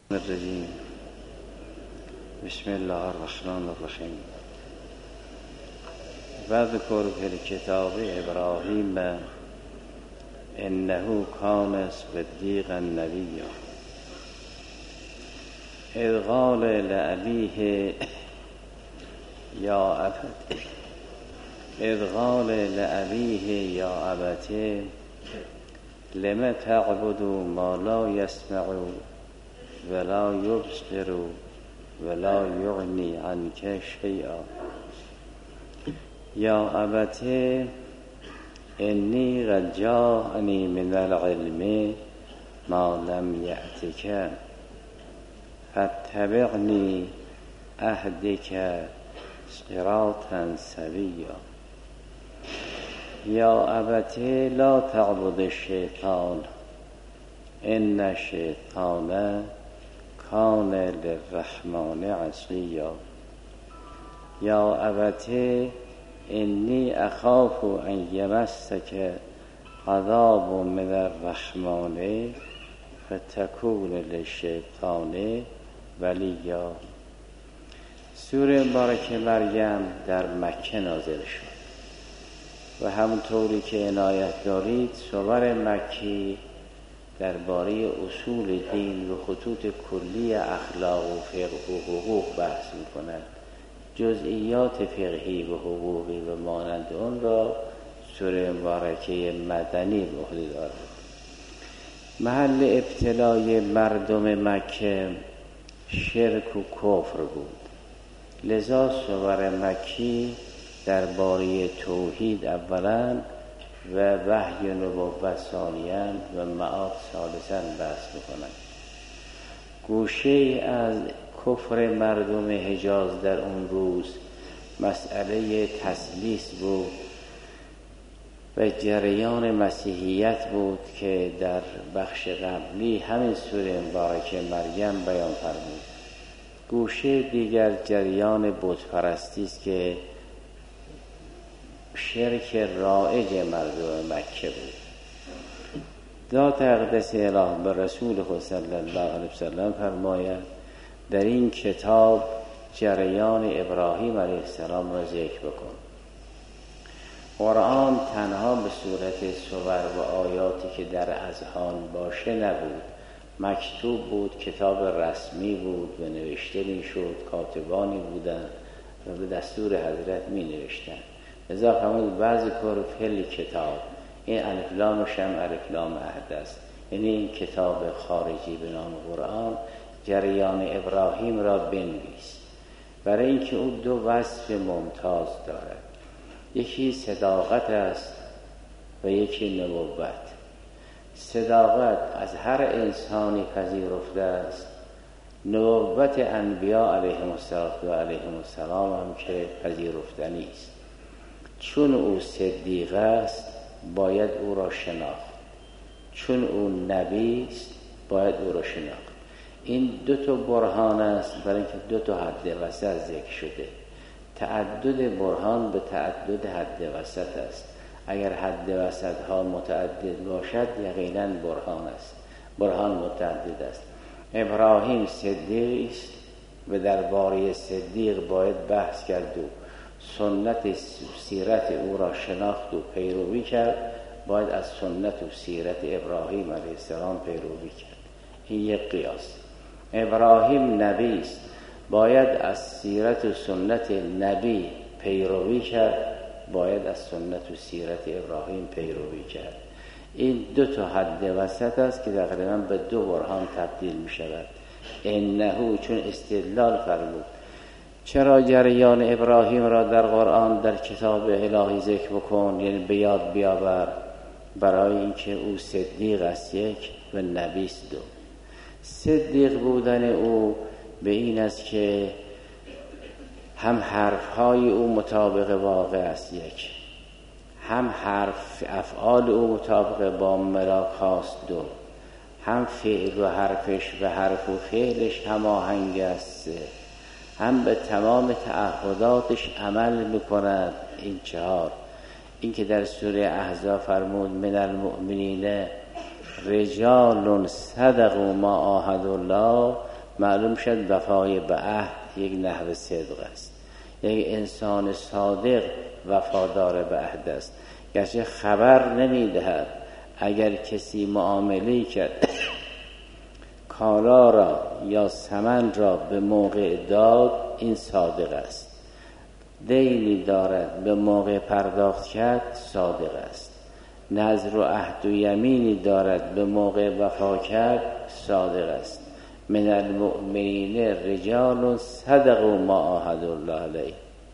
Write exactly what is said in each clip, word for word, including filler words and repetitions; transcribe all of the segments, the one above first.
الرجیم. بسم الله الرحمن الرحیم. واذکر فی الکتاب ابراهیم انه کان صدیقا نبیا اذ قال لأبیه یا ابت اذ قال لأبیه یا ابت لم تعبد ما لا يسمع ولا يبصر ولا یغنی عنک شیئا یا ابت انی قد جاءنی من العلم ما لم یأتک فاتبعنی اهدک صراطا سویا یا ابت لا تعبد الشیطان ان الشیطان کان للرحمن عصیا یا ابت انی اخاف ان یمسک عذاب من الرحمن فتکون للشیطان ولیا. سوره مبارکه مریم در مکه نازل شد و همونطوری که عنایت دارید سور مکی درباره اصول دین و خطوط کلی اخلاق و فقه و حقوق بحث می‌کند. جزئیات فقهی و حقوقی و مانند اون را سوره مبارکه مدنی به عهده دارد. محل ابتلای مردم مکه شرک و کفر بود، لذا سور مکی درباره توحید اولا و وحی نبوت ثانیاً و معاد ثالثاً بحث می‌کند. گوشه از کفر مردم حجاز در اون روز مسئله تثلیث بود و جریان مسیحیت بود که در بخش قبلی همین سوره مبارکه مریم بیان فرمود. گوشه دیگر جریان بت پرستی است که شرک رایج مردم مکه بود. ذات اقدس اله به رسول خود صلی الله علیه وسلم فرماید در این کتاب جریان ابراهیم علیه السلام را ذکر بکن. قرآن تنها به صورت صور و آیاتی که در اذهان باشه نبود، مکتوب بود، کتاب رسمی بود و نوشته می شد، کاتبانی بودند و به دستور حضرت می نوشتند. لذا فرمود واذکر فی الکتاب، این الف لامش هم الف لام عهد است، یعنی این کتاب خارجی به نام قرآن جریان ابراهیم را بنویس، برای اینکه او دو وصف ممتاز دارد، یکی صداقت است و یکی نبوت. صداقت از هر انسانی پذیرفته است، نبوت انبیاء علیهم السلام هم که پذیرفتنی است. چون او صدیق است باید او را شناخت، چون او نبی است باید او را شناخت. این دو تا برهان است، برای اینکه دو تا حد وسط ذکر شده. تعدد برهان به تعدد حد وسط است. اگر حد وسط ها متعدد باشد یقینا برهان است، برهان متعدد است. ابراهیم صدیق است و درباره صدیق باید بحث کرد و سنت سیرت او را شناخت و پیروی کرد. باید از سنت و سیرت ابراهیم علیه السلام پیروی کرد. این یک قیاس. ابراهیم نبی است، باید از سیرت و سنت نبی پیروی کرد، باید از سنت و سیرت ابراهیم پیروی کرد. این دو تا حد وسط است که تقریبا به دو برهان تبدیل می شود. انه چون استدلال فرمود چرا جریان ابراهیم را در قرآن در کتاب الهی ذکر بکن، یعنی به یاد بیاور، برای اینکه او صدیق است یک و نبی است دو. صدیق بودن او به این است که هم حرفهای او مطابق واقع است یک، هم حرف افعال او مطابق با ملاک هاست دو، هم فعل و حرفش و حرف و فعلش هماهنگ است، هم به تمام تعهداتش عمل میکند. این چهار. این که در سوره احزاب فرمود من المؤمنین رجال صدقوا ما عاهدوا الله معلوم شد وفای به عهد یک نحو صدق است. یک انسان صادق وفادار به عهد است، گرچه خبر نمیدهد. اگر کسی معامله کرد کالا را یا ثمن را به موقع داد، این صادق است. دینی دارد به موقع پرداخت کرد، صادق است. نذر و عهد و یمینی دارد به موقع وفا کرد، صادق است. من المؤمنین رجال صدقوا ما عاهدوا الله علیه.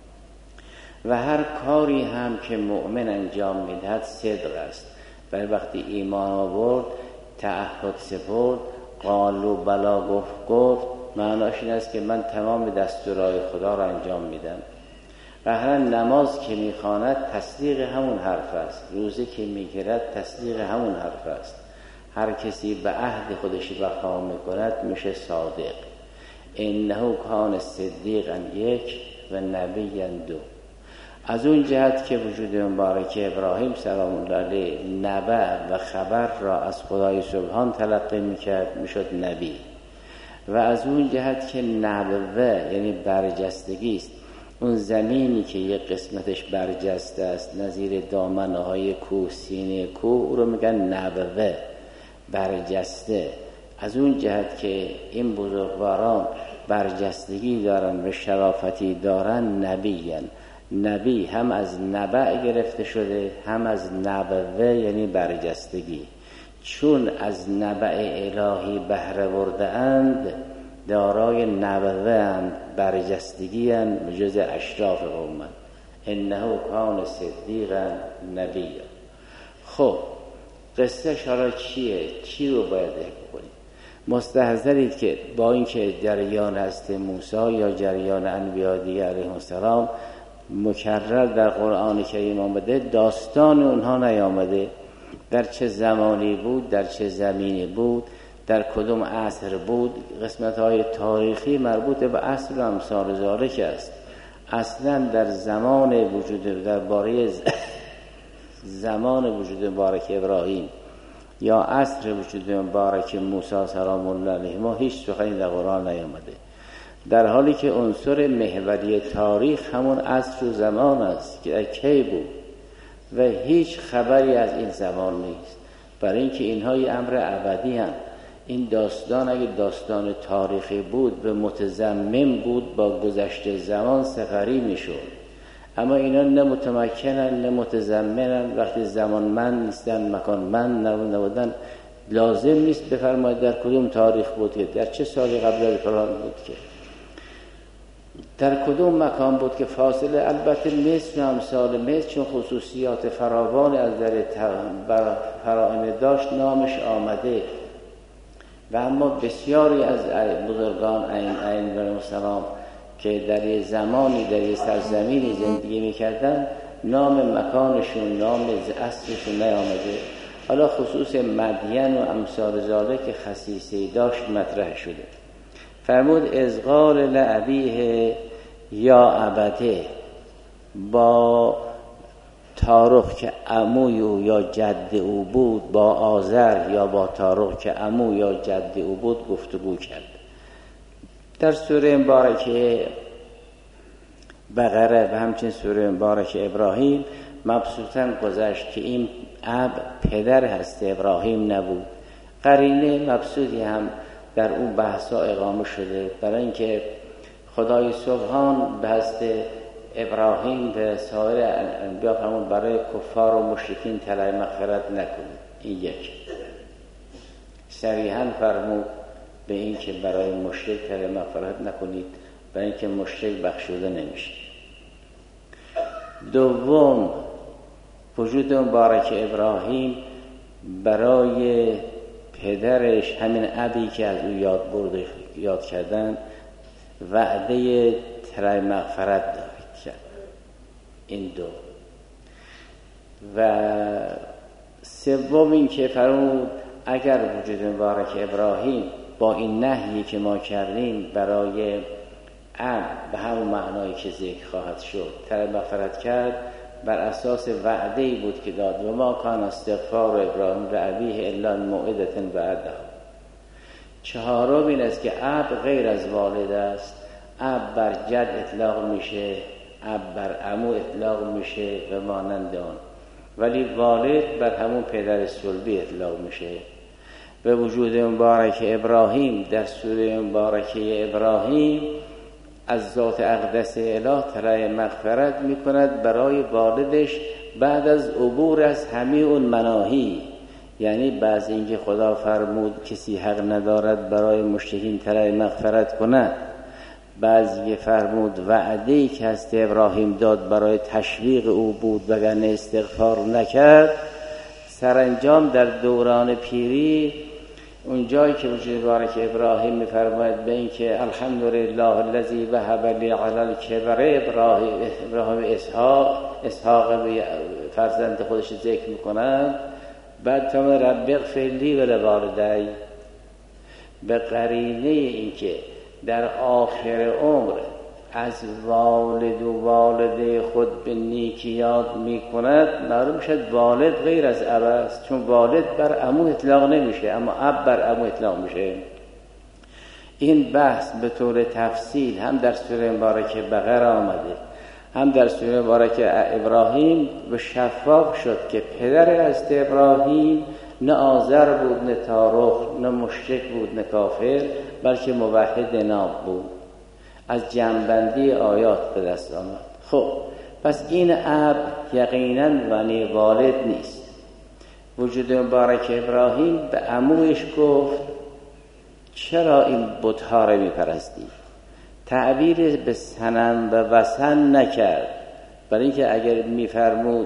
و هر کاری هم که مؤمن انجام میدهد صدق است. ولی وقتی ایمان آورد، تعهد سپرد، قالوا بلا گفت گفت معناش این است که من تمام دستورهای خدا را انجام میدم. قهرا نماز که میخواند تصدیق همون حرف است، روزه که میگیرد تصدیق همون حرف است. هر کسی به عهد خودش وفا میکند میشه صادق. انه کان صدیقا یک و نبیا دو. از اون جهت که وجود مبارک ابراهیم سلام الله علیه نبأ و خبر را از خدای سبحان تلقی میکرد، میشد نبی. و از اون جهت که نبوه یعنی برجستگی است. اون زمینی که یک قسمتش برجسته است، نظیر دامنه های کوه، سینه کوه، او رو میگن نبوه، برجسته. از اون جهت که این بزرگواران برجستگی دارن و شرافتی دارن، نبیین. نبی هم از نبع گرفته شده، هم از نبوه یعنی برجستگی. چون از نبع الهی بهره برده اند، دارای نبوه اند، برجستگی اند، جز اشراف قومند. انه کان صدیقا نبیا. خب قصه حالا چیه؟ چی رو باید بکنیم؟ مستحضرید که با اینکه جریان هست موسی یا جریان انبیاء دیگر علیهم السلام مکرر در قرآن کریم آمده، داستان اونها نیامده. در چه زمانی بود، در چه زمینی بود، در کدوم عصر بود. قسمت‌های تاریخی مربوط به عصر و امثال ذالک است. اصلا در زمان وجود، در باره زمان وجود مبارک ابراهیم یا عصر وجود مبارک موسی سلام الله علیه ما هیچ سخنی در قرآن نیامده، در حالی که عنصر محوری تاریخ همون عصر و زمان است که کی بود و هیچ خبری از این زمان نیست. برای اینکه اینها یه امر ابدی هستند. این داستان اگه داستان تاریخی بود به متضمن بود، با گذشته زمان سپری میشد. اما اینا نه متمکنن نه متضمنن. وقتی زمان من نیستن، مکان من نبودن، لازم نیست بفرماید در کدوم تاریخ بود که در چه سالی قبل از فلان بود که در کدوم مکان بود که فاصله. البته مصر و امثال مصر چون خصوصیات فراوان از در فرائم داشت نامش آمده، و اما بسیاری از بزرگان این این علیهم السلام که در یه زمانی در یه سرزمینی زندگی میکردن، نام مکانشون، نام اصلشون نیامده. حالا خصوص مدین و امثال ذالک که خصیصه‌ای داشت مطرح شده. فرمود از قال لأبیه یا ابته، با تارخ که عموی او یا جد او بود، با آذر یا با تارخ که عمو یا جد او بود گفتگو کرد. در سوره مبارکه بقره و همچنین سوره مبارکه ابراهیم مبسوطاً گذشت که این اب پدر هست ابراهیم نبود. قرینه مبسوطی هم در اون بحثا اقامه شده، برای اینکه خدای سبحان به هست ابراهیم و سایر انبیا فرمود برای کفار و مشرکین طلب مغفرت نکنید. این یک. صریحاً فرمود به این که برای مشرک طلب مغفرت نکنید، برای اینکه مشرک بخشوده نمیشه. دوم، وجود مبارک ابراهیم برای پدرش، همین ابی که از او یاد برده یاد کردن، وعده طلب مغفرت داد کرد. این دو. و سوم این که فرمود اگر وجود مبارک ابراهیم با این نهیی که ما کردیم برای اب به همون معنایی که ذکر خواهد شد طلب مغفرت کرد، بر اساس وعده‌ای بود که داد. و ما کان استغفار ابراهیم لأبیه الا موعظة وعدها. چهارم این است که اب غیر از والد است. اب بر جد اطلاق میشه، اب بر عمو اطلاق میشه و مانند آن، ولی والد بر همون پدر صلبی اطلاق میشه. به وجود مبارک ابراهیم در سوره مبارکه ابراهیم از ذات اقدس اله طلب مغفرت میکند برای والدش بعد از عبور از همه اون مناهی. یعنی بعض اینکه خدا فرمود کسی حق ندارد برای مشرکین طلب مغفرت کند، بعضی فرمود وعده‌ای که از ابراهیم داد برای تشویق او بود وگرنه استغفار نکرد. سرانجام در دوران پیری اون جایی که وجود مبارک ابراهیم می‌فرماید به این که الحمدلله الذی وهب لی علی الکبر ابراهیم ابراهیم اسحاق اسحاق فرزند خودش ذکر می‌کنند، بعد فرمود رب اغفر لی و لوالدی، به قرینه این که در آخر عمر از والد و والده خود به نیکی یاد می کند، معلوم شد والد غیر از اب است، چون والد بر عمو اطلاق نمیشه اما اب بر عمو اطلاق میشه. این بحث به طور تفصیل هم در سوره مبارکه بقره آمده هم در سوره مبارکه ابراهیم و شفاف شد که پدر از ابراهیم نه آزر بود نه تارخ نه مشرک بود نه کافر، بلکه موحد ناب بود. از جنبندی آیات به دست آمد. خب پس این اب یقینا ونی والد نیست. وجود مبارک ابراهیم به عمویش گفت چرا این بت‌ها را می‌پرستی؟ تعبیر به صنم و وثن نکرد، برای اینکه اگر می‌فرمود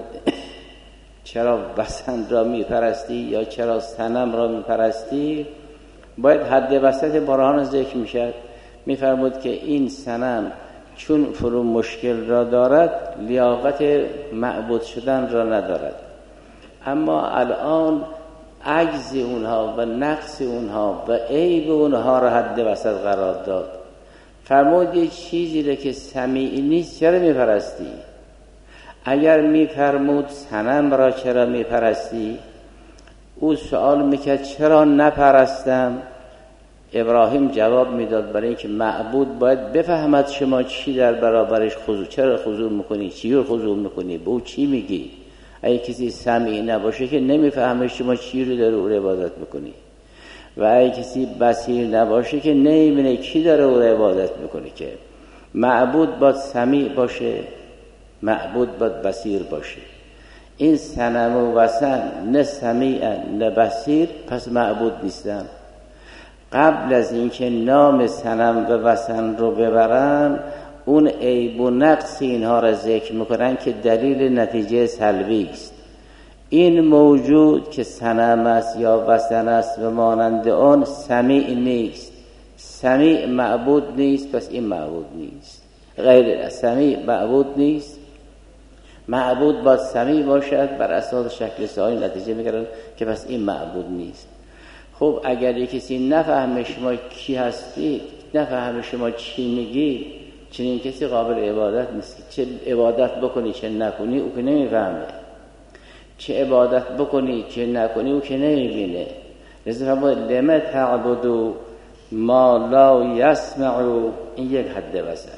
چرا وثن را می‌پرستی یا چرا صنم را می‌پرستی، باید حد وسط برهان ذکر می‌شد. می‌فرمود که این صنم چون فرو مشکل را دارد لیاقت معبود شدن را ندارد، اما الان عجز اونها و نقص اونها و عیب اونها را حد وسط قرار داد. فرمود یه چیزی را که سمیع نیست چرا میپرستی؟ اگر میفرمود صنم را چرا میپرستی، او سوال میکرد چرا نپرستم؟ ابراهیم جواب میداد برای اینکه معبود باید بفهمد شما چی در برابرش خضوع، چرا خضوع میکنی، چی رو خضوع میکنی، به او چی میگی. اگه کسی سمیع نباشه که نمیفهمه شما چی رو داره او عبادت میکنی، و اگه کسی بصیر نباشه که نمیبینه کی داره او عبادت میکنه. که معبود باید سمیع باشه، معبود باید بصیر باشه. این صنم و وثن نه سمیع نه بصیر، پس معبود نیستن. قبل از اینکه نام صنم و وثن رو ببرن اون عیب و نقص اینها را ذکر میکنن که دلیل نتیجه سلبی است. این موجود که صنم است یا وثن است و مانند آن سمیع نیست، سمیع معبود نیست، پس این معبود نیست. غیر سمیع معبود نیست، معبود باید سمیع باشد. بر اساس شکل سوال نتیجه میگیرن که پس این معبود نیست. خب اگر یک کسی نفهمه شما کی هستید، نفهمه شما چی میگی، چنین کسی قابل عبادت نیست. چه عبادت بکنی چه نکنی او که نمیفهمه، چه عبادت بکنی چه نکنی او که نمیبینه. لذا باید لما تعبدو ما لا یسمعو، این یک حد وسط،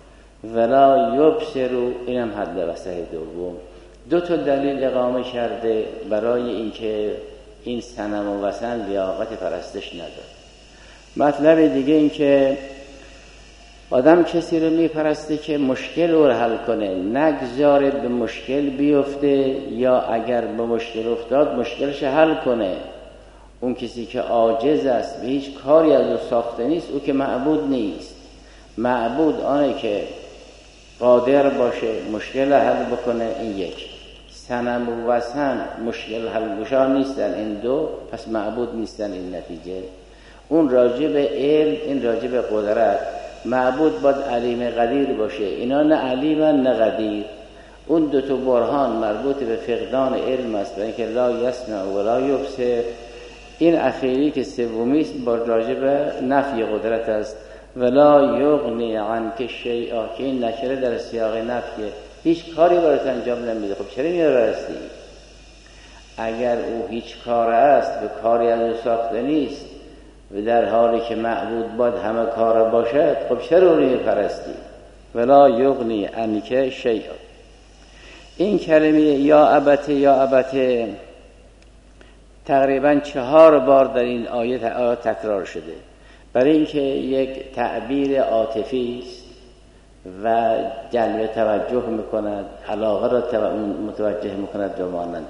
ولا یبصرو، اینم حد وسط دوم. دو تا دلیل اقامه کرده برای اینکه این صنم و وثن لیاقت پرستش نداره. مطلب دیگه این که آدم کسی رو میپرسته که مشکل رو حل کنه، نگذاره به مشکل بیفته، یا اگر به مشکل افتاد مشکلش حل کنه. اون کسی که عاجز است و هیچ کاری از او ساخته نیست او که معبود نیست. معبود آنه که قادر باشه مشکل حل بکنه. این یک. صنم و وثن مشکل حل گشا نیستن این دو، پس معبود نیستن. این نتیجه. اون راجع به علم، این راجع به قدرت. معبود باید علیم قدیر باشه، اینا نه علیمن نه قدیر. اون دو تا برهان مربوط به فقدان علم است، برای اینکه لا یسمع و لا یبصر. این اخیری که سومی است با راجع به نفی قدرت است. ولا یغنی عنک شیئا، که این نکره در سیاق نفیه، هیچ کاری برات انجام نمیده. خب چرا میبرستی؟ اگر او هیچ کار است و کاری از او ساخته نیست، و در حالی که معبود باید همه کار باشد، خب چرا اونی پرستی؟ ولا یغنی عنک شیئا. این کلمه یا ابته یا ابته تقریبا چهار بار در این آیه تکرار شده، برای اینکه یک تعبیر عاطفی است و جلب توجه میکند، علاقه را متوجه میکند و مانند.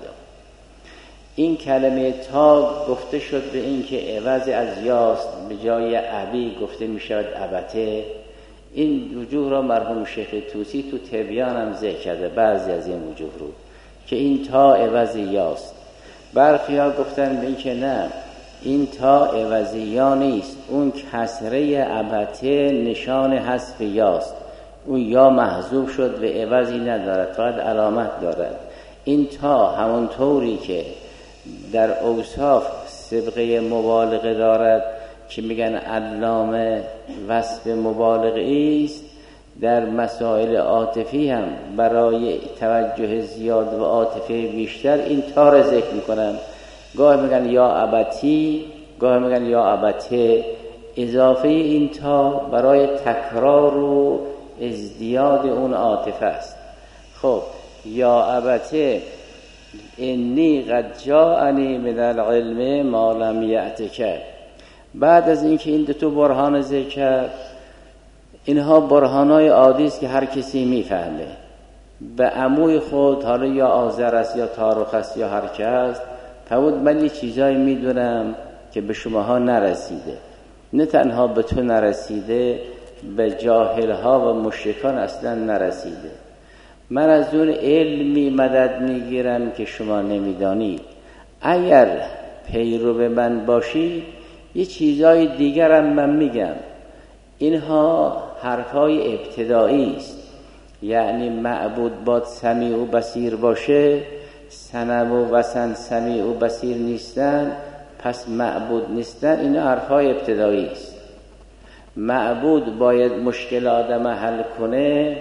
این کلمه تا گفته شد به این که عوض از یاست به جای ابی گفته میشود ابته. این وجوه را مرحوم شیخ طوسی تو تبیان هم ذکر کرده، بعضی از این وجوه رو که این تا عوض یاست. برخی ها گفتن به این که نه، این تا عوض یا نیست، اون کسره ابته نشان حذف یاست، اون یا محذوف شد و عوضی ندارد، فقط علامت دارد. این تا همون طوری که در اوصاف سبقه مبالغه دارد که میگن علامه وصف مبالغه است، در مسائل عاطفی هم برای توجه زیاد و عاطفه بیشتر این تا را ذکر میکنن. گاه میگن یا ابتی، گاه میگن یا ابته. اضافه این تا برای تکرار و ازدیاد اون عاطفه است. خب یا ابته انی قد جاءنی من العلم ما لم یأتک. بعد از اینکه این دو تا برهان ذکر، اینها برهانای عادی است که هر کسی میفهمه. به عموی خود، حالا یا آذر است یا تارخ است یا هر که است، فرمود من یه چیزایی میدونم که به شماها نرسیده. نه تنها به تو نرسیده، به جاهلها و مشرکان اصلا نرسیده. من از اون علمی مدد میگیرم که شما نمیدانید. اگر پیرو به من باشی یه چیزای دیگرم من میگم. اینها حرفای ابتدایی است، یعنی معبود باد سمیع و بصیر باشه، صنم و وثن سمیع و بصیر نیستن، پس معبود نیستن. اینا حرفای ابتدایی است. معبود باید مشکل آدم حل کنه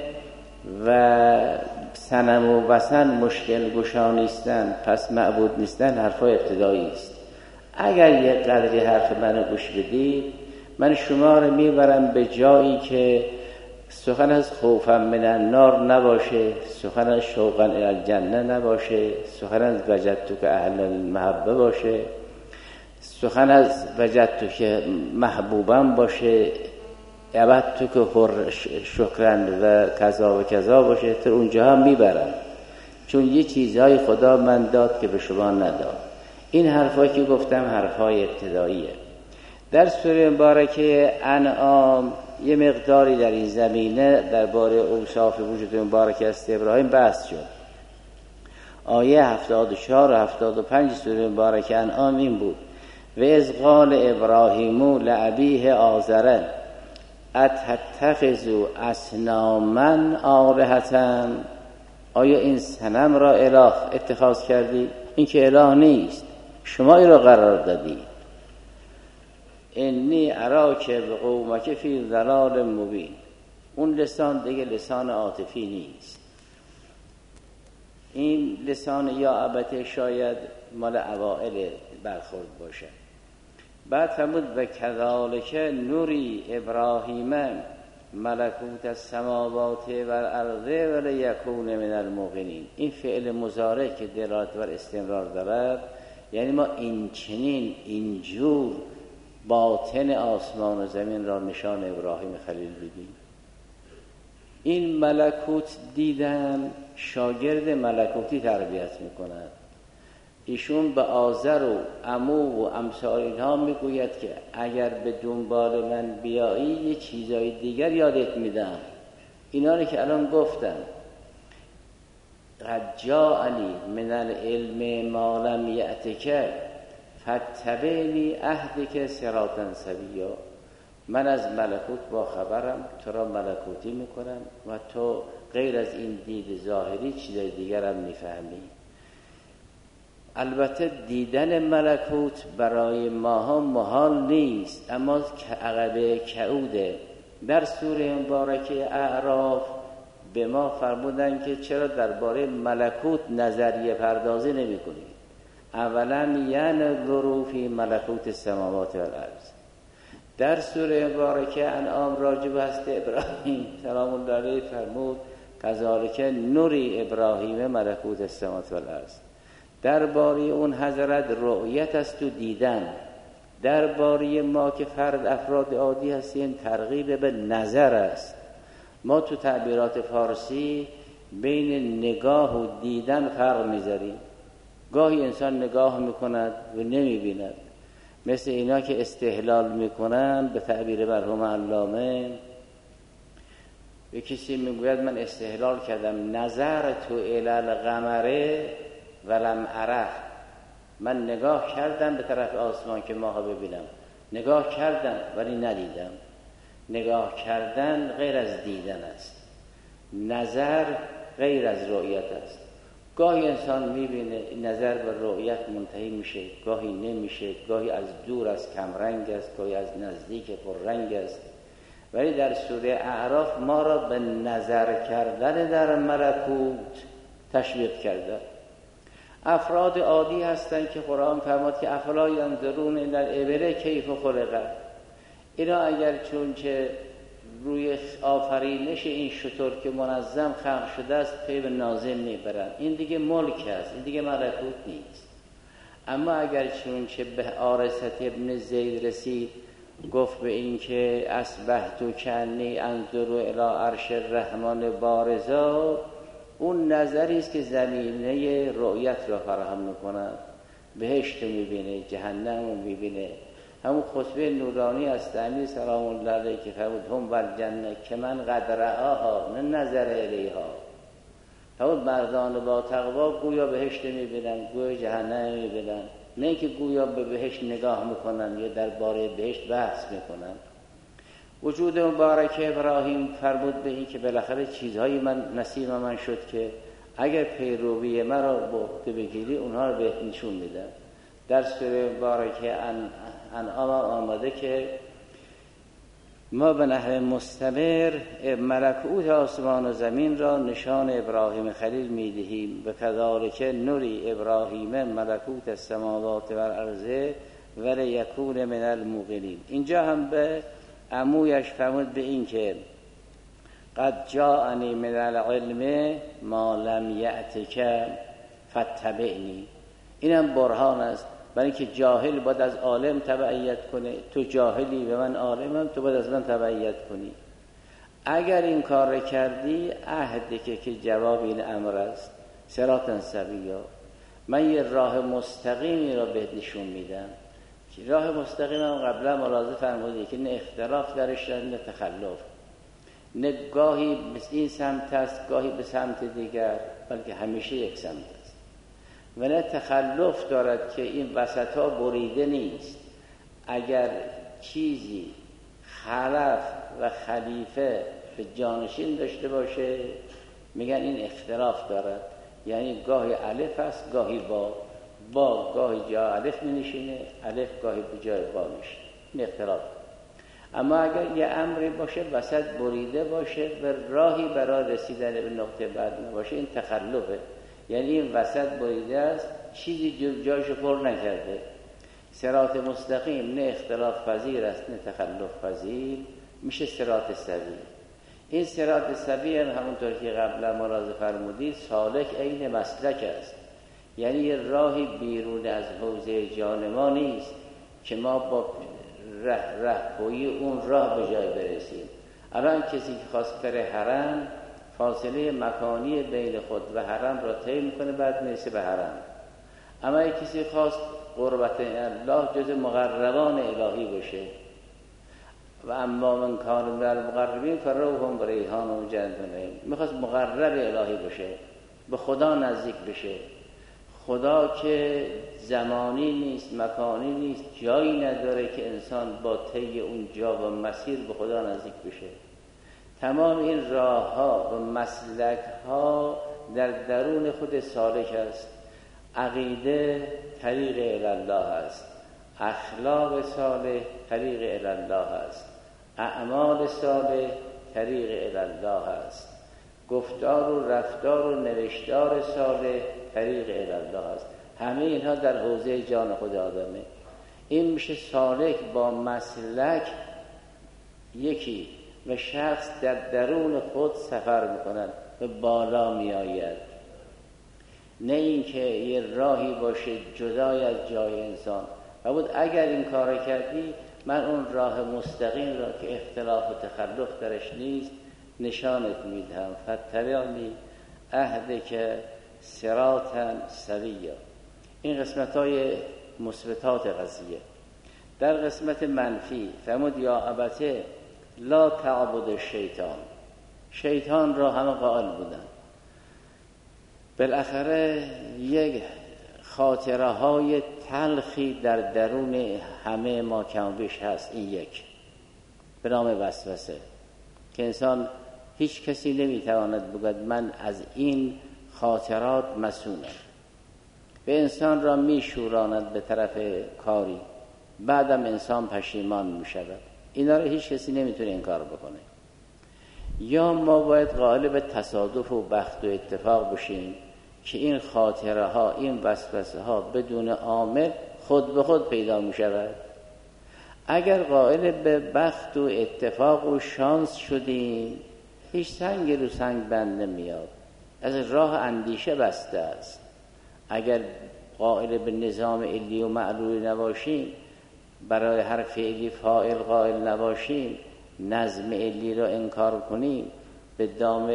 و صنم و وثن مشکل گشا نیستن، پس معبود نیستن. حرفای ابتدایی است. اگر یک قدری حرف منو گوش بدید، من شما رو میبرم به جایی که سخن از خوفم من النار نباشه، سخن از شوقا الی الجنه نباشه، سخن از وجدت که اهل المحبه باشه، سخن از وجدت که محبوبم باشه، عبدت که حر شکرن و کذا و کذا باشه. تا اونجا هم میبرم، چون یه چیزهای خدا من داد که به شما نداد. این حرفایی که گفتم حرفای ابتداییه. در سوره مبارکه انعام یه مقداری در این زمینه درباره اوصاف وجود مبارک است ابراهیم بحث شد. آیه هفتاد و چهار و هفتاد و پنج سوره مبارکه انعام این بود: و اذ قال ابراهیم لابیه آزر اتتخذوا اصناما آلهة. آیا این صنم را اله اتخاذ کردی؟ این که اله نیست، شما این را قرار دادی. انی اراک بقومک فی ضلال مبین. اون لسان دیگه لسان عاطفی نیست. این لسان یا ابته شاید مال اوائل برخورد باشه. بعد فرمود و کذالک نوری ابراهیم ملکوت السماوات و الارض و لیکون من الموقنین. این فعل مضارع که دلالت بر استمرار دارد، یعنی ما این چنین اینجور باطن آسمان و زمین را نشان ابراهیم خلیل بدیم. این ملکوت دیدن شاگرد ملکوتی تربیت میکند. ایشون به آذر و عمو و امثال اینها میگوید که اگر به دنبال من بیایی یه چیزای دیگر یادت میدم. اینا رو که الان گفتم، قد جاءنی من العلم ما لم یأتک فاتبعنی اهدک صراطا سویا. من از ملکوت با خبرم، تو را ملکوتی میکنم و تو غیر از این دید ظاهری چیزای دیگر هم میفهمی. البته دیدن ملکوت برای ماها محال نیست، اما عقبه کعوده. در سوره مبارکه اعراف به ما فرمودن که چرا درباره ملکوت نظریه پردازی نمی کنید. اولا ینظروا فی ملکوت السماوات والارض. در سوره مبارکه انعام راجع به حضرت ابراهیم سلام الله علیه فرمود کذالک نوری ابراهیم ملکوت السماوات و الارض. درباره اون حضرت رؤیت است و دیدن. درباره ما که فرد افراد عادی هستیم ترغیب به نظر است. ما تو تعبیرات فارسی بین نگاه و دیدن فرق میذاریم. گاهی انسان نگاه میکند و نمیبیند، مثل اینا که استهلال میکنن به تعبیر مرحوم علامه. به کسی میگوید من استهلال کردم نظر تو الال قمره ولم اره، من نگاه کردم به طرف آسمان که ماها ببینم، نگاه کردم ولی ندیدم. نگاه کردن غیر از دیدن است، نظر غیر از رؤیت است. گاهی انسان میبینه نظر به رؤیت منتهی میشه، گاهی نمیشه، گاهی از دور از کمرنگ است، گاهی از نزدیک پررنگ است. ولی در سوره اعراف ما را به نظر کردن در ملکوت تشویق کرده. افراد عادی هستند که قرآن فرمود که افلا ینظرون الی الابل کیف خلقت. اینا اگر چون که روی آفرینش این شتر که منظم خلق شده است پی به ناظم میبرن، این دیگه ملک است، این دیگه ملکوت نیست. اما اگر چون که به آرست ابن زید رسید گفت به این که اصبحت کانی انظر الی عرش الرحمن بارزا، اون نظری است که زمینه رؤیت را فراهم میکند. بهشت میبینه، جهنم میبینه. همون خطبه نورانی از امیر سلام الله علیه که فرمود هم والجنه که من قد رآها نه نظر الیها. فرمود مردان با تقوا گویا بهشت میبینن، گویا جهنم میبینن، نه اینکه گویا به بهشت نگاه میکنن یا درباره بهشت بحث میکنن. وجود مبارک ابراهیم فرمود به این که بالاخره چیزهایی من نصیب من شد که اگر پیروی مرا به عهده بگیری اونها رو بهت نشون میدم. در سوره مبارکه انعام آمده که ما به نحو مستمر ملکوت آسمان و زمین را نشان ابراهیم خلیل میدهیم و کذالک نوری ابراهیم ملکوت السماوات و الارض ولیکون من الموقنین. اینجا هم به عمویش فرمود به این که قد جاءنی من العلم ما لم یأتک فاتبعنی. اینم برهان است برای اینکه جاهل باید از عالم تبعیت کنه. تو جاهلی و من عالمم، تو باید از من تبعیت کنی. اگر این کار کردی عهدی که که جواب این امر است صراطا سویا، من یه راه مستقیمی را بهت نشون میدم. راه مستقیم هم قبلا ملاحظه فرمودی که نه اختلاف درش نه تخلف، نه گاهی به این سمت است گاهی به سمت دیگر، بلکه همیشه یک سمت است. و نه تخلف دارد که این وسط ها بریده نیست. اگر چیزی خلف و خلیفه به جانشین داشته باشه میگن این اختلاف دارد، یعنی گاهی الف است گاهی با، با گاهی جا الف می نشینه، الف گاهی به جای با میشینه، این اختلاف. اما اگر یه امری باشه وسط بریده باشه و راهی برای رسیدن به نقطه بعد نباشه این تخلفه، یعنی این وسط بریده است، چیزی جایشو پر نکرده. صراط مستقیم نه اختلاف پذیر است نه تخلف پذیر، میشه صراط سوی. این صراط سوی هم همونطور که قبلا ملاحظه فرمودید سالک عین مسلک است، یعنی یه راهی بیرون از حوزه جان ما نیست که ما با ره رهپویی اون راه به جای برسیم. الان کسی که خواست بره حرم فاصله مکانی بین خود و حرم را طی میکنه بعد میرسه به حرم. اما کسی خواست قربت الله جز مقربان الهی باشه و اما من کان من المقربین فروح و ریحان و جنت النعیم، میخواست مقرب الهی باشه، به خدا نزدیک بشه. خدا که زمانی نیست مکانی نیست، جایی نداره که انسان با طی اون جا و مسیر به خدا نزدیک بشه. تمام این راه ها و مسلک ها در درون خود سالک است. عقیده طریق الله است، اخلاق صالح طریق الله است، اعمال صالح طریق الله است، گفتار و رفتار و نوشتار صالح طریق الله است. همه اینها در حوزه جان خود آدمه. این میشه سالک با مسلک یکی و شخص در درون خود سفر میکند به بالا میآید، نه اینکه یه راهی باشه جدای از جای انسان. و بود اگر این کار کردی من اون راه مستقیم را که اختلاف و تخلف درش نیست نشانت میدهم. فتبعنی اهدک صراطا سویا. این قسمت های مثبتات قضیه. در قسمت منفی فرمود یا ابته لا تعبد الشیطان. شیطان را همه قائل بودن. بالاخره یک خاطره های تلخی در درون همه ما کم بیش هست. این یک به نام وسوسه که انسان هیچ کسی نمیتواند بگوید من از این خاطرات مسئولم. به انسان را میشوراند به طرف کاری، بعدم انسان پشیمان میشود. اینا رو هیچ کسی نمیتونه این کار بکنه. یا ما باید قائل به تصادف و بخت و اتفاق بشیم که این خاطره ها، این وسوسه ها بدون عامل خود به خود پیدا می شود. اگر قائل به بخت و اتفاق و شانس شدیم هیچ سنگ رو سنگ بند نمیاد، از راه اندیشه بسته است. اگر قائل به نظام علی و معلول نباشیم، برای هر فعلی فاعل قائل نباشیم، نظم علی را انکار کنیم، به دام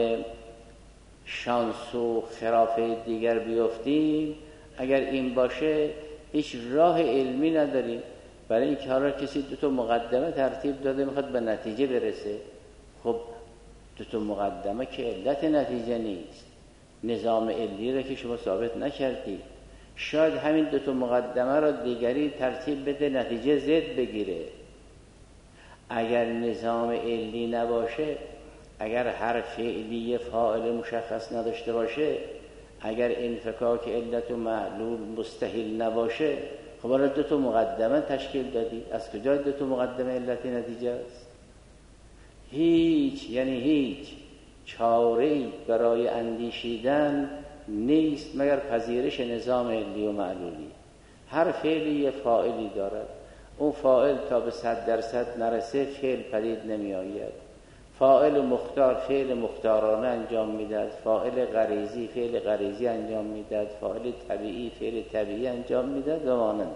شانس و خرافه دیگر بیفتیم، اگر این باشه هیچ راه علمی نداریم. برای این کارا کسی دو تا مقدمه ترتیب داده میخواد به نتیجه برسه. خب دو تا مقدمه که علت نتیجه نیست، نظام علی را که شما ثابت نکردی، شاید همین دو تا مقدمه را دیگری ترتیب بده نتیجه زد بگیره. اگر نظام علی نباشه، اگر هر فعلی فاعل مشخص نداشته باشه، اگر انفکاک علت و معلول مستحیل نباشه، خب حالا دو تا مقدمه تشکیل دادی، از کجا دو تا مقدمه علت نتیجه است؟ هیچ، یعنی هیچ چاره‌ای برای اندیشیدن نیست مگر پذیرش نظام علی و معلولی. هر فعلی یه فاعلی دارد، اون فاعل تا به صد درصد نرسه فعل پدید نمی آید. فاعل مختار فعل مختارانه انجام میداد، فاعل غریزی فعل غریزی انجام میداد، فاعل طبیعی فعل طبیعی انجام میداد و مانند.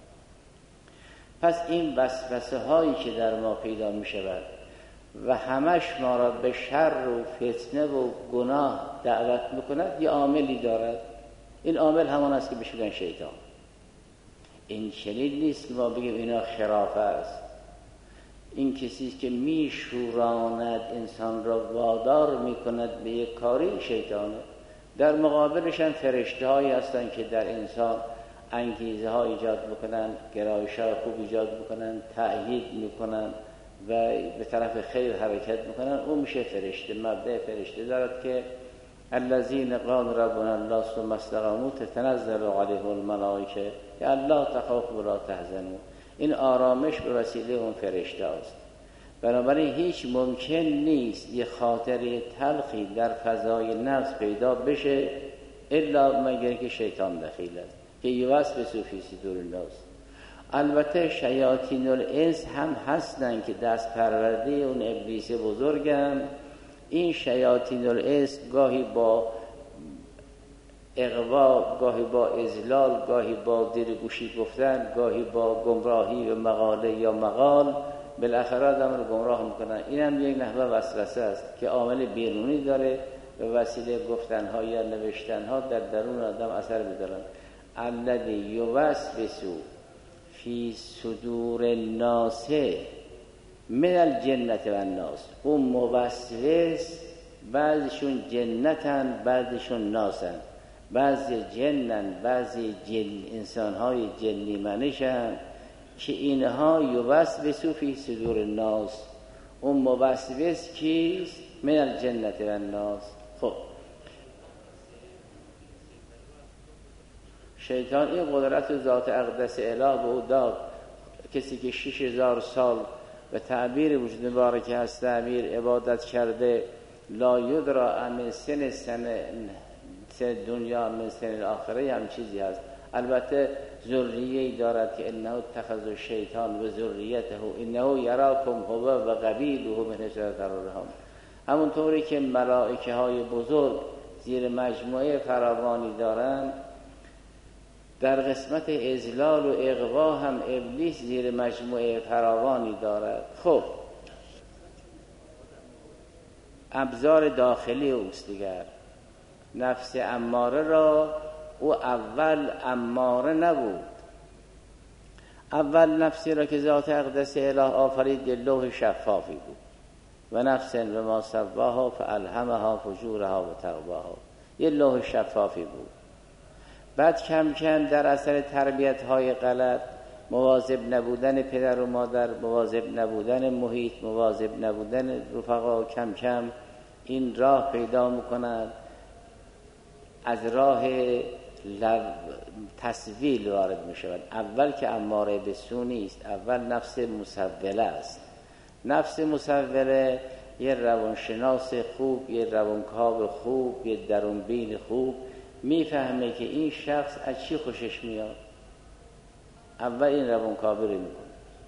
پس این وسوسه هایی که در ما پیدا می شود و همش ما را به شر و فتنه و گناه دعوت میکند یه عاملی دارد. این عامل همان است که بهش میگن شیطان. این چنین نیست که ما بگیم اینا خرافه است. این کسی که میشوراند انسان را وادار میکند به یک کاری شیطانه. در مقابلش هم فرشته هایی هستند که در انسان انگیزه ها ایجاد میکنن، گرایش های خوب ایجاد میکنن، تأیید میکنن و به طرف خیر حرکت میکنن. اون میشه فرشته. مبدأ فرشته دارد که الذین قال ربنا الله ثم استقاموا تتنزل علیهم الملائکه که الله تخافوا ولا تحزنوا. این آرامش به وسیله اون فرشته است. بنابراین هیچ ممکن نیست یه خاطره تلخی در فضای نفس پیدا بشه الا مگر که شیطان دخیل است که یوسوس فی صدور الناس. البته شیاطین الانس هم هستن که دست پرورده اون ابلیس بزرگن. این شیاطین الانس گاهی با اغوا، گاهی با اذلال، گاهی با دلگوشی گفتن، گاهی با گمراهی و مقاله یا مقال بالاخره آدم رو گمراه میکنن. این هم یک نحوه وسوسه است که عامل بیرونی داره، به وسیله گفتنها یا نوشتنها در درون آدم اثر می‌ذارن. الذی یوسوس فی صدور الناس من الجنة و الناس. اون موسوس بعضیشون جنتن بعضیشون ناسن، بعضی جنن بعضی جن انسانهای جنی منشن که اینها یوسوس فی صدور الناس. اون موسوس کیست؟ من الجنة و الناس. خب شیطان این قدرت ذات اقدس اله به او داد. کسی که شش هزار سال به تعبیر وجود مبارک هست تعبیر عبادت کرده، لا یدرا من سن سن سن دنیا من سن آخره هم چیزی هست. البته ذریه‌ای دارد که انه اتخذ الشیطان و ذریته انه یراکم هو و قبیله من حیث لا ترونهم. همونطوری که ملائکه های بزرگ زیر مجموعه فراوانی دارند، در قسمت اذلال و اغوا هم ابلیس زیر مجموعه فراوانی دارد. خب ابزار داخلی اوست دیگر. نفس اماره را او اول اماره نبود. اول نفسی را که ذات اقدس اله آفرید لوح شفافی بود. و نفس و ما سواها فالهمها فجورها و تقواها، یه لوح شفافی بود. بعد کم کم در اثر تربیت های غلط، مواظب نبودن پدر و مادر، مواظب نبودن محیط، مواظب نبودن رفقا، کم کم این راه پیدا میکنند از راه تسویل وارد می شود. اول که اماره به سو نیست، اول نفس مسوله است. نفس مسوله یه روانشناس خوب، یه روانکاو خوب، یه درونبین خوب میفهمه که این شخص از چی خوشش میاد. اول این روانکاوی رو میکنه،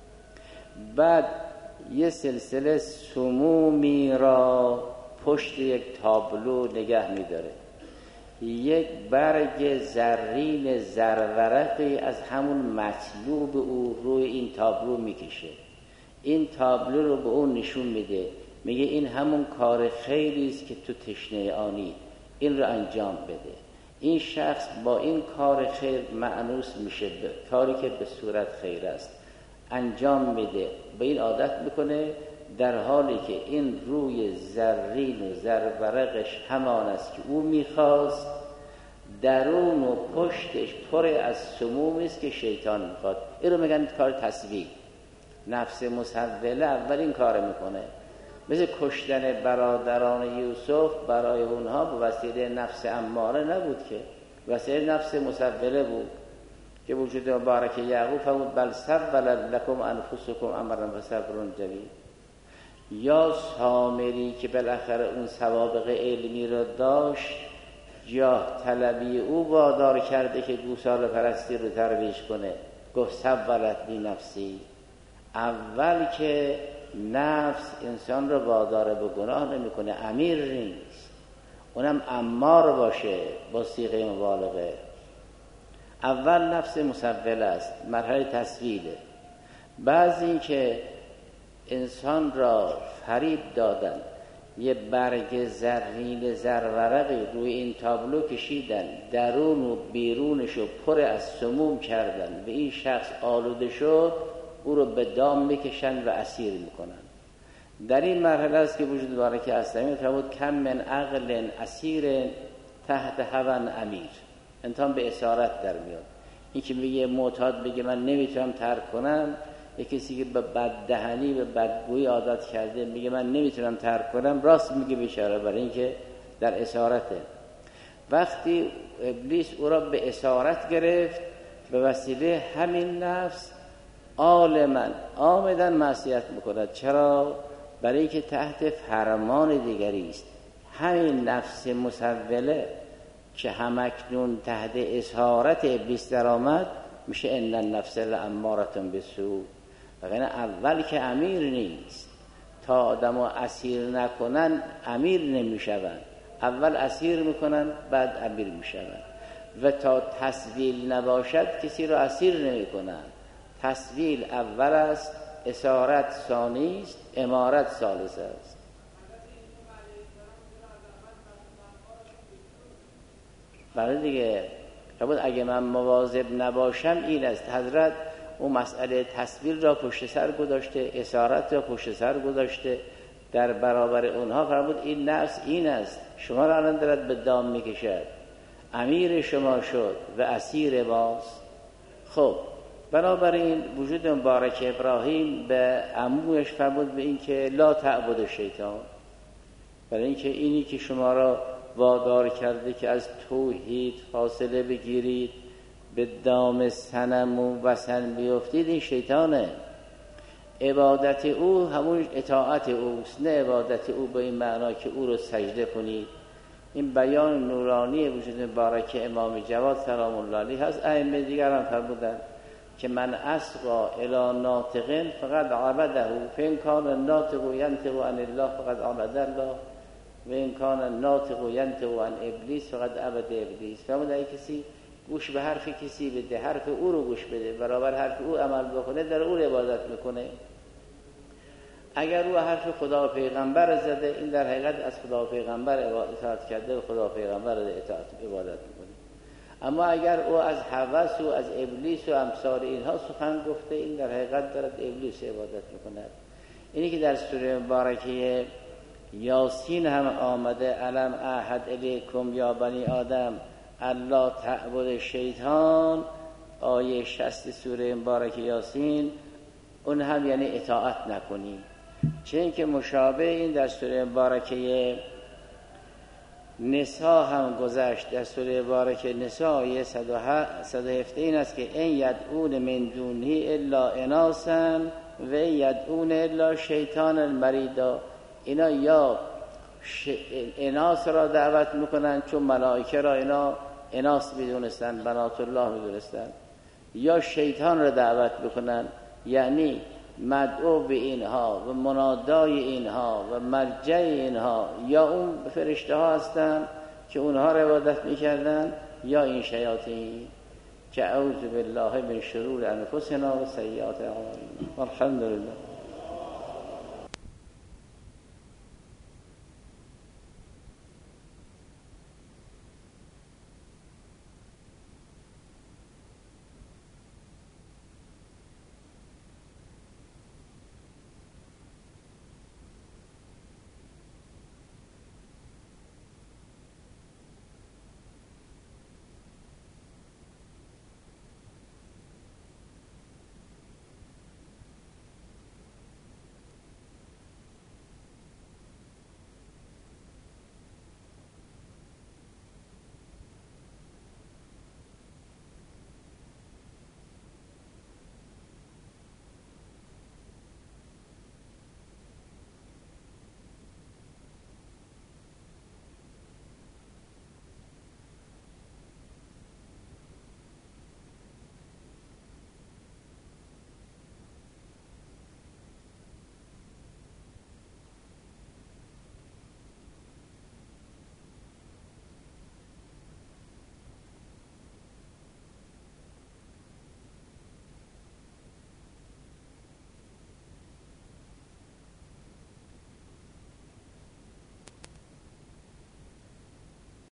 بعد یه سلسله سمومی را پشت یک تابلو نگه میداره. یک برگ زرین زرورقی از همون مطلوب او روی این تابلو میکشه. این تابلو رو به اون نشون میده، میگه این همون کار خیری است که تو تشنه آنی، این رو انجام بده. این شخص با این کار خیر مأنوس میشه، کاری که به صورت خیر است انجام میده، به این عادت میکنه، در حالی که این روی زرین و زرورقش همان است که او میخواست. درون و پشتش پر از سموم است که شیطان میخواد. این رو میگن کار تسویل. نفس مسوله اول این کار میکنه. مثل کشتن برادران یوسف برای اونها به وسیله نفس اماره نبود، که وسیله نفس مسوله بود که وجود مبارک یعقوب فرمود بل سولت لکم انفسکم امرا فصبر جمیل. یا سامری که بالاخره اون سوابق علمی رو داشت، جاه طلبی او وادار کرده که گوساله پرستی رو ترویج کنه، گفت سولت لی نفسی. اول که نفس انسان رو وادار به گناه نمی کنه، امیر نیست، اونم امار باشه با صیغه مبالغه. اول نفس مسوله است، مرحله تسویله. بعضی که انسان را فریب دادن، یه برگ زرین زرورقی روی این تابلو کشیدن، درون و بیرونشو پر از سموم کردن، به این شخص آلوده شد، او رو به دام میکشن و اسیر میکنن. در این مرحله است که وجود بارک اسلامی فرمود کم من عقل اسیر تحت هوان امیر. انسان به اسارت در میاد. این که میگه معتاد بگه من نمیتونم ترک کنم، یک کسی که به بددهنی به بدگویی عادت کرده میگه من نمیتونم ترک کنم، راست میگه بیچاره، برای اینکه در اسارته. وقتی ابلیس او را به اسارت گرفت، به وسیله همین نفس عالماً آمدن معصیت میکند. چرا؟ برای اینکه تحت فرمان دیگری است. همین نفس مسوله که همکنون تحت اسارت ابلیس در آمد، میشه ان النفس لاماره بالسوء. وگرنه اول که امیر نیست، تا آدمو اسیر نکنن امیر نمیشون. اول اسیر میکنن بعد امیر میشون. و تا تسویل نباشد کسی رو اسیر نمیکنن. تسویل اول است، اسارت ثانی است، امارت ثالث است. برای دیگه فرمود اگه من مواظب نباشم این است. حضرت اون مسئله تسویل را پشت سر گذاشته، اسارت را پشت سر گذاشته، در برابر اونها فرمود این نفس این است، شما را الان دارد به دام میکشد، امیر شما شد و اسیر ماست. خب بنابراین وجود مبارک ابراهیم به عموش فرمود به این که لا تعبد شیطان، برای اینکه اینی که شما را وادار کرده که از توحید فاصله بگیرید، به دام صنم و وثن بیفتید، این شیطانه. عبادت او همون اطاعت اوست، نه عبادت او به این معنا که او رو سجده کنید. این بیان نورانی وجود مبارک امام جواد سلام الله علیه هست. ائمه دیگر هم فرمودند که من اسقا الی ناطق فقط عبده، فین کان الناطق ینطق عن الله فقط عبد الله و این کان الناطق ینطق عن ابلیس فقط عبد ابلیس. فرمودند اگه کسی گوش به حرف کسی بده، حرف او رو گوش بده، برابر حرف او عمل بکنه، در او عبادت میکنه. اگر او حرف خدا و پیغمبر زده، این در حقیقت از خدا و پیغمبر اطاعت کرده و خدا و پیغمبر اطاعت عبادت میکنه. اما اگر او از هوس و از ابلیس و امثال اینها سخن گفته، این در حقیقت دارد ابلیس عبادت میکند. اینی که در سوره مبارکه یاسین هم آمده علم احد الیکم یا بنی آدم الا تعبد شیطان، آیه شصت سوره مبارکه یاسین، اون هم یعنی اطاعت نکنیم. چه اینکه مشابه این در سوره مبارکه نساء هم گذشت. در سوره مبارکه نساء آیه صد و هفده این است که این یدعون من دونه الا اناسا و یدعون الا شیطان المریدا. اینا یا ش... اناس را دعوت میکنن چون ملائکه را اینا اناس میدونستن، بنات الله میدونستن، یا شیطان را دعوت میکنن، یعنی مدعو به اینها و منادای اینها و مرجع اینها یا اون فرشته ها هستن که اونها را عبادت میکردن، یا این شیاطین که اعوذ بالله من شرور انفسنا و سیئات اعمالنا. الحمدلله.